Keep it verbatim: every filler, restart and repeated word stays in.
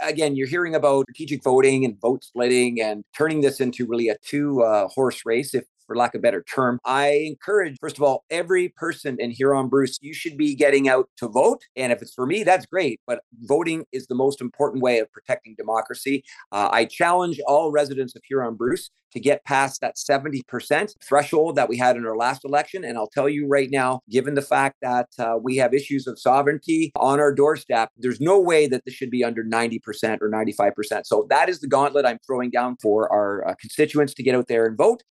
again, you're hearing about strategic voting and vote splitting and turning this into really a two uh, horse race, if for lack of a better term. I encourage, first of all, every person in Huron, Bruce, you should be getting out to vote. And if it's for me, that's great. But voting is the most important way of protecting democracy. Uh, I challenge all residents of Huron, Bruce, to get past that seventy percent threshold that we had in our last election. And I'll tell you right now, given the fact that uh, we have issues of sovereignty on our doorstep, there's no way that this should be under ninety percent or ninety-five percent. So that is the gauntlet I'm throwing down for our uh, constituents to get out there and vote.